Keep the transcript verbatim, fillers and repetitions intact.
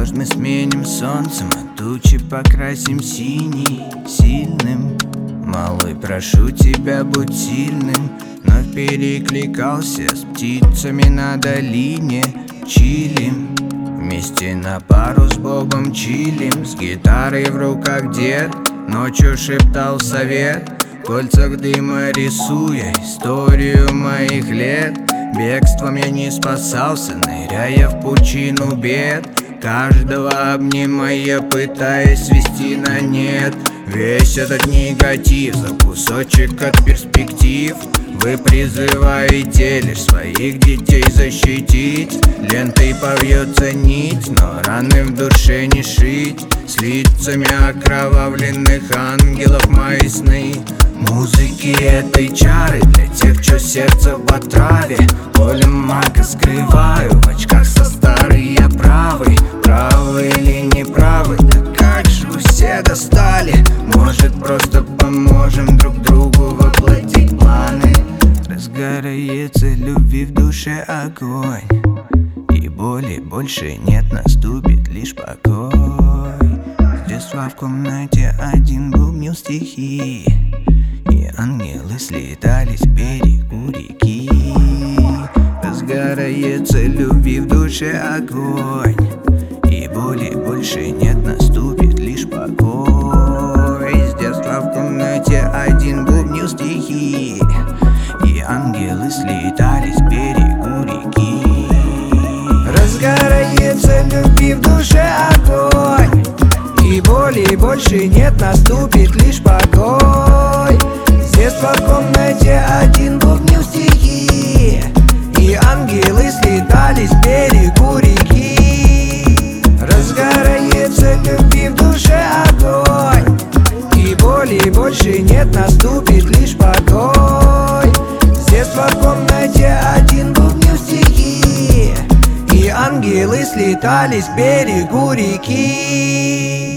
Дождь мы сменим солнцем, а тучи покрасим синий, сильным. Малой, прошу тебя, будь сильным. Вновь перекликался с птицами на долине. Чилим, вместе на пару с Бобом чилим. С гитарой в руках дед ночью шептал совет. В кольцах дыма рисуя историю моих лет. Бегством я не спасался, ныряя в пучину бед. Каждого обнимая, пытаясь свести на нет. Весь этот негатив за кусочек от перспектив. Вы призываете лишь своих детей защитить. Лентой повьется нить, но раны в душе не шить. С лицами окровавленных ангелов мои сны. Музыки этой чары для тех, чье сердце в отраве. Полем мака скрываю в очках со старой оправой. Правы или не правы, да как же вы все достали. Может, просто поможем друг другу воплотить планы. Разгорается любви в душе огонь, и боли больше нет, наступит лишь покой. С детства в комнате один бубнил стихи, и ангелы слетались к берегу реки. Разгорается любви в душе огонь, и боли больше нет, наступит лишь покой. С детства в комнате один бубнил стихи, и ангелы слетались к берегу реки. Разгорается любви в душе огонь, и боли больше нет, наступит лишь покой. С детства в комнате один бубнил стихи, и ангелы слетались к берегу реки. Разгорается любви в душе огонь, и боли больше нет, наступит лишь покой. С детства в комнате один бубнил стихи, и ангелы слетались к берегу реки.